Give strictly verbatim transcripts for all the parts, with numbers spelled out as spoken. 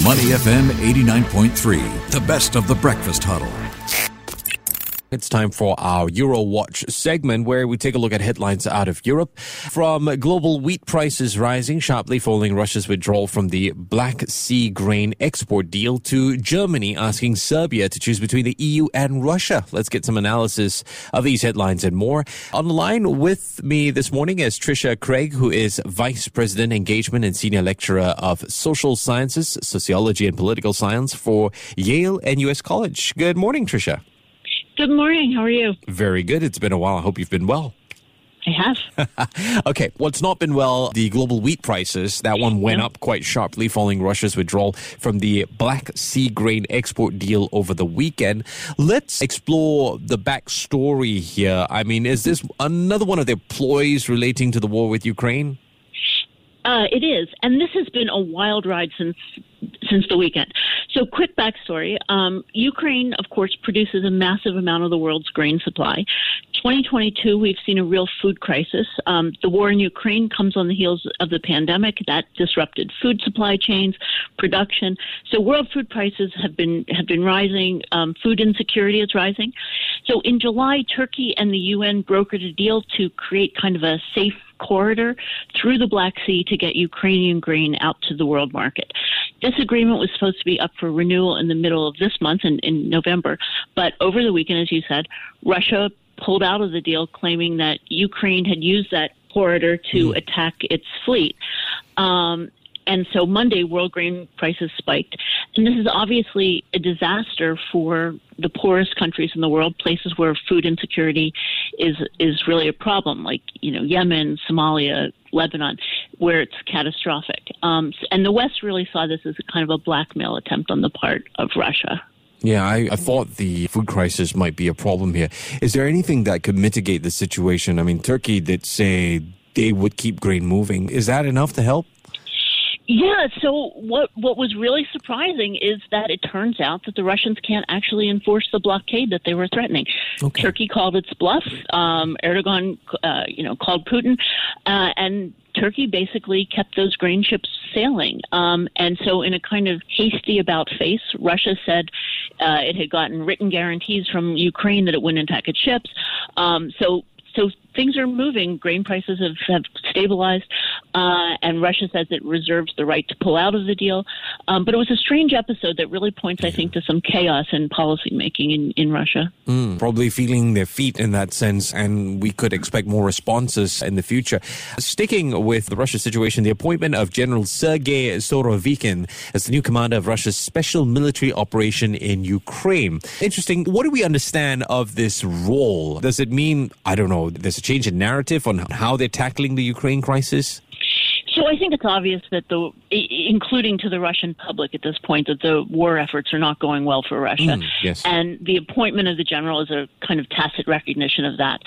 Money F M eighty-nine point three, the best of the breakfast huddle. It's time for our Eurowatch segment where we take a look at headlines out of Europe. From global wheat prices rising sharply following Russia's withdrawal from the Black Sea grain export deal to Germany asking Serbia to choose between the E U and Russia. Let's get some analysis of these headlines and more. On the line with me this morning is Tricia Craig, who is Vice President Engagement and Senior Lecturer of Social Sciences, Sociology and Political Science for Yale and U S College. Good morning, Tricia. Good morning. How are you? Very good. It's been a while. I hope you've been well. I have. Okay, what's not been well, the global wheat prices. That one went yeah. up quite sharply following Russia's withdrawal from the Black Sea grain export deal over the weekend. Let's explore the backstory here. I mean, is this another one of their ploys relating to the war with Ukraine? Uh, it is, and this has been a wild ride since since the weekend. So quick backstory. Um, Ukraine, of course, produces a massive amount of the world's grain supply. twenty twenty-two, we've seen a real food crisis. Um, the war in Ukraine comes on the heels of the pandemic. That disrupted food supply chains, production. So world food prices have been have been rising. Um, food insecurity is rising. So in July, Turkey and the U N brokered a deal to create kind of a safe corridor through the Black Sea to get Ukrainian grain out to the world market. This agreement was supposed to be up for renewal in the middle of this month, in, in November. But over the weekend, as you said, Russia pulled out of the deal, claiming that Ukraine had used that corridor to mm. attack its fleet. Um, and so Monday, world grain prices spiked. And this is obviously a disaster for the poorest countries in the world, places where food insecurity is is really a problem, like, you know, Yemen, Somalia, Lebanon, where it's catastrophic. Um, and the West really saw this as a kind of a blackmail attempt on the part of Russia. Yeah, I, I thought the food crisis might be a problem here. Is there anything that could mitigate the situation? I mean, Turkey did say they would keep grain moving. Is that enough to help? Yeah, so what what was really surprising is that it turns out that the Russians can't actually enforce the blockade that they were threatening. Okay. Turkey called its bluff. Um, Erdogan, uh, you know, called Putin, uh, and Turkey basically kept those grain ships sailing. Um, and so in a kind of hasty about face, Russia said uh, it had gotten written guarantees from Ukraine that it wouldn't attack its ships. Um, so So things are moving. Grain prices have, have stabilized, uh, and Russia says it reserves the right to pull out of the deal. Um, but it was a strange episode that really points, I think, to some chaos in policymaking in, in Russia. Mm, probably feeling their feet in that sense, and we could expect more responses in the future. Sticking with the Russia situation, the appointment of General Sergei Surovikin as the new commander of Russia's special military operation in Ukraine. Interesting. What do we understand of this role? Does it mean, I don't know, there's a change in narrative on how they're tackling the Ukraine crisis? So I think it's obvious that the, including to the Russian public at this point, that the war efforts are not going well for Russia. Mm, yes. And the appointment of the general is a kind of tacit recognition of that.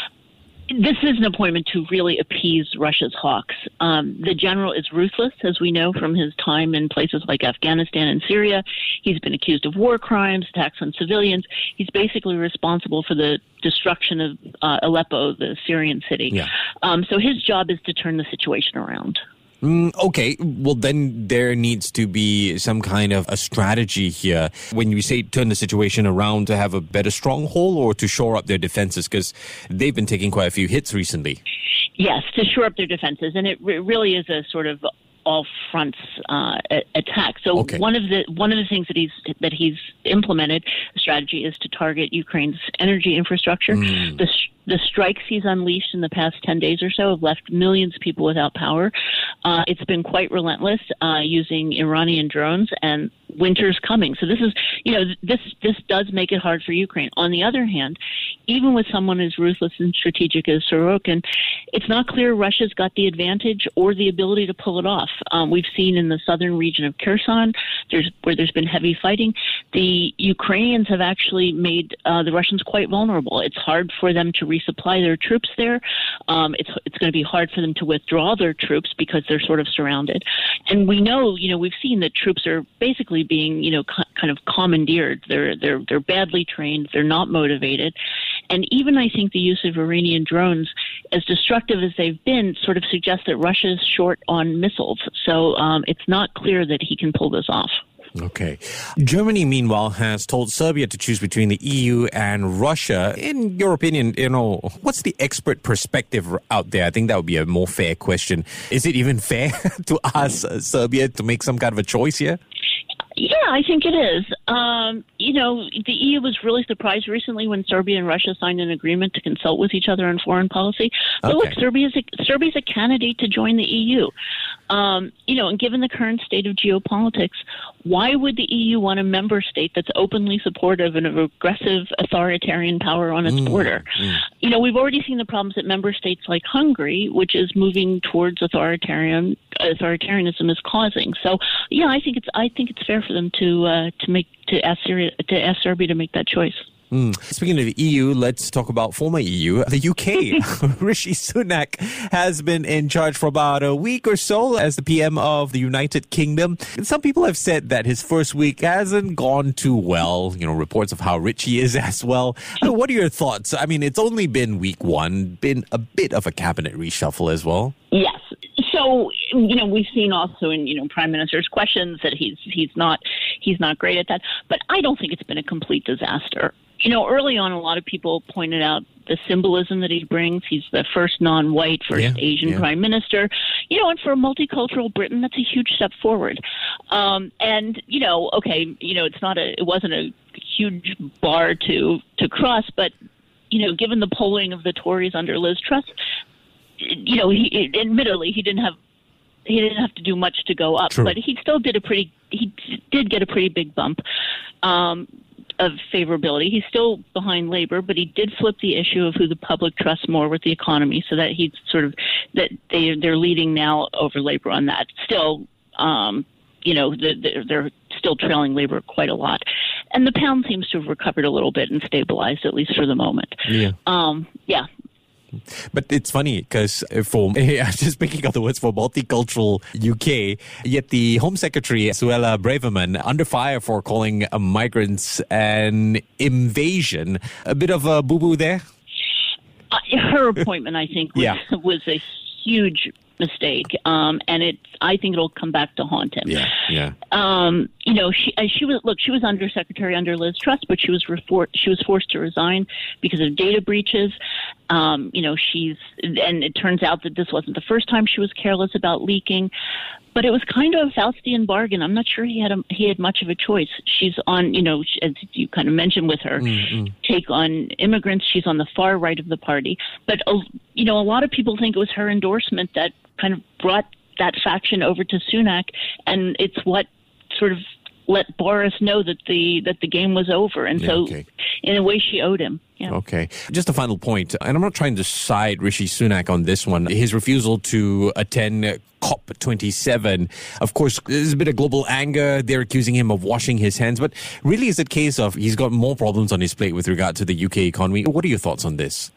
This is an appointment to really appease Russia's hawks. Um, the general is ruthless, as we know from his time in places like Afghanistan and Syria. He's been accused of war crimes, attacks on civilians. He's basically responsible for the destruction of uh, Aleppo, the Syrian city. Yeah. Um, so his job is to turn the situation around. Mm, okay, well then there needs to be some kind of a strategy here. When you say turn the situation around, to have a better stronghold or to shore up their defenses, because they've been taking quite a few hits recently. Yes, to shore up their defenses, and it re- really is a sort of all fronts uh, attack. So okay. one of the one of the things that he's that he's implemented, the strategy is to target Ukraine's energy infrastructure. Mm. The the strikes he's unleashed in the past ten days or so have left millions of people without power. Uh, it's been quite relentless, uh, using Iranian drones, and winter's coming. So this is, you know, this this does make it hard for Ukraine. On the other hand, even with someone as ruthless and strategic as Sorokin, it's not clear Russia's got the advantage or the ability to pull it off. Um, we've seen in the southern region of Kherson, there's where there's been heavy fighting, the Ukrainians have actually made uh, the Russians quite vulnerable. It's hard for them to resupply their troops there. Um, it's it's going to be hard for them to withdraw their troops because they're sort of surrounded. And we know, you know, we've seen that troops are basically being, you know, co- kind of commandeered. They're they're they're badly trained. They're not motivated. And even I think the use of Iranian drones, as destructive as they've been, sort of suggests that Russia is short on missiles. So um, it's not clear that he can pull this off. Okay. Germany, meanwhile, has told Serbia to choose between the E U and Russia. In your opinion, you know, what's the expert perspective out there? I think that would be a more fair question. Is it even fair to ask uh, Serbia to make some kind of a choice here? Yeah, I think it is. Um, you know, the E U was really surprised recently when Serbia and Russia signed an agreement to consult with each other on foreign policy. But Okay. look, Serbia's a, Serbia's a candidate to join the E U. Um, you know, and given the current state of geopolitics, why would the E U want a member state that's openly supportive of an aggressive authoritarian power on its Mm, border? mm. You know, we've already seen the problems that member states like Hungary, which is moving towards authoritarian authoritarianism, is causing. So, yeah, I think it's I think it's fair for them to uh, to make to ask Syria, to ask Serbia to make that choice. Mm. Speaking of the E U, let's talk about former E U, the U K. Rishi Sunak has been in charge for about a week or so as the P M of the United Kingdom. And some people have said that his first week hasn't gone too well. You know, reports of how rich he is as well. Uh, what are your thoughts? I mean, it's only been week one, been a bit of a cabinet reshuffle as well. Yes. So, you know, we've seen also in, you know, Prime Minister's questions that he's he's not he's not great at that. But I don't think it's been a complete disaster. You know, early on, a lot of people pointed out the symbolism that he brings. He's the first non-white, first Yeah, Asian yeah. prime minister. You know, and for a multicultural Britain, that's a huge step forward. Um, and, you know, okay, you know, it's not a, it wasn't a huge bar to, to cross, but, you know, given the polling of the Tories under Liz Truss, you know, he admittedly he didn't have he didn't have to do much to go up, True. but he still did a pretty he did get a pretty big bump um, of favorability. He's still behind Labour, but he did flip the issue of who the public trusts more with the economy, so that he's sort of that they they're leading now over Labour on that. Still, um, you know, the, the, they're still trailing Labour quite a lot, and the pound seems to have recovered a little bit and stabilized, at least for the moment. Yeah. Um, yeah. But it's funny because for just picking up the words for multicultural U K, yet the Home Secretary Suella Braverman under fire for calling uh, migrants an invasion. A bit of a boo boo there. Uh, her appointment, I think, was, Yeah. was a huge mistake, um, and it. I think it'll come back to haunt him. Yeah, yeah. Um, you know, she uh, she was look. She was undersecretary under Liz Truss, but she was refor- she was forced to resign because of data breaches. Um, you know, she's and it turns out that this wasn't the first time she was careless about leaking, but it was kind of a Faustian bargain. I'm not sure he had a, he had much of a choice. She's on, you know, as you kind of mentioned with her Mm-hmm. take on immigrants. She's on the far right of the party, but uh, you know, a lot of people think it was her endorsement that kind of brought that faction over to Sunak, and it's what sort of let Boris know that the that the game was over, and Yeah, so okay. in a way she owed him. Yeah. Okay. Just a final point, and I'm not trying to side Rishi Sunak on this one. His refusal to attend COP twenty-seven, of course, there's a bit of global anger. They're accusing him of washing his hands, but really is it a case of he's got more problems on his plate with regard to the U K economy? What are your thoughts on this?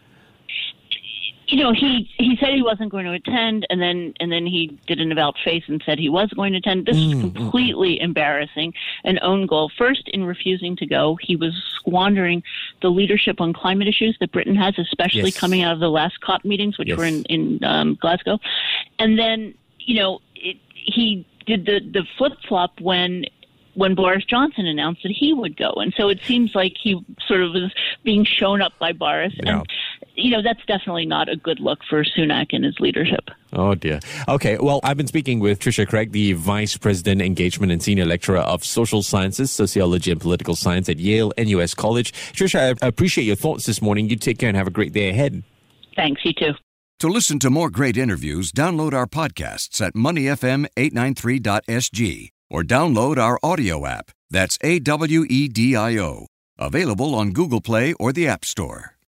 You know, he, he said he wasn't going to attend, and then and then he did an about face and said he was going to attend. This is completely embarrassing, an own goal. First, in refusing to go, he was squandering the leadership on climate issues that Britain has, especially Yes. coming out of the last COP meetings, which Yes. were in, in um, Glasgow. And then, you know, it, he did the, the flip-flop when when Boris Johnson announced that he would go. And so it seems like he sort of was being shown up by Boris. Yeah. And, you know, that's definitely not a good look for Sunak and his leadership. Oh, dear. Okay, well, I've been speaking with Tricia Craig, the Vice President, Engagement and Senior Lecturer of Social Sciences, Sociology and Political Science at Yale N U S College. Tricia, I appreciate your thoughts this morning. You take care and have a great day ahead. Thanks, you too. To listen to more great interviews, download our podcasts at money f m eight nine three dot s g or download our audio app. That's A W E D I O. Available on Google Play or the App Store.